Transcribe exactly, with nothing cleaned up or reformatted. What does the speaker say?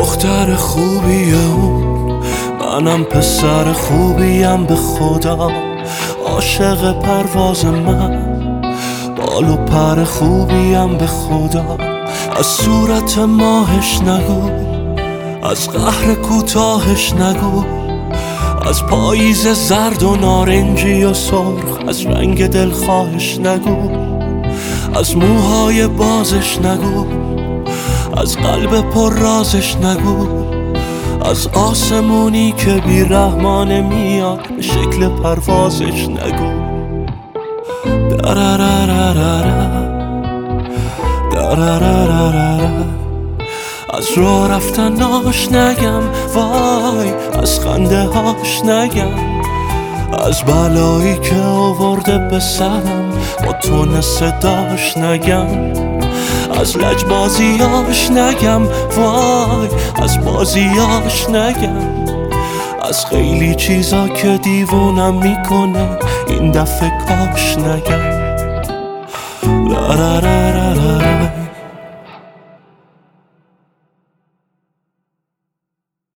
دختر خوبیه اون، منم پسر خوبیم به خدا. عاشق پرواز من، بال و پر خوبیم به خدا. از صورت ماهش نگو، از قهر کوتاهش نگو، از پاییز زرد و نارنجی و سرخ، از رنگ دلخواهش نگو، از موهای بازش نگو، از قلب پر رازش نگو، از آسمونی که بی رحمانه میاد به شکل پروازش نگو. دررررررر دررررررر از راه رفتناش نگم، وای از خنده هاش نگم، از بلایی که آورده به سرم با تون صداش نگم، از لجبازیاش نگم، وای از بازیاش نگم، از خیلی چیزا که دیوونم میکنه این دفعه کاش نگم.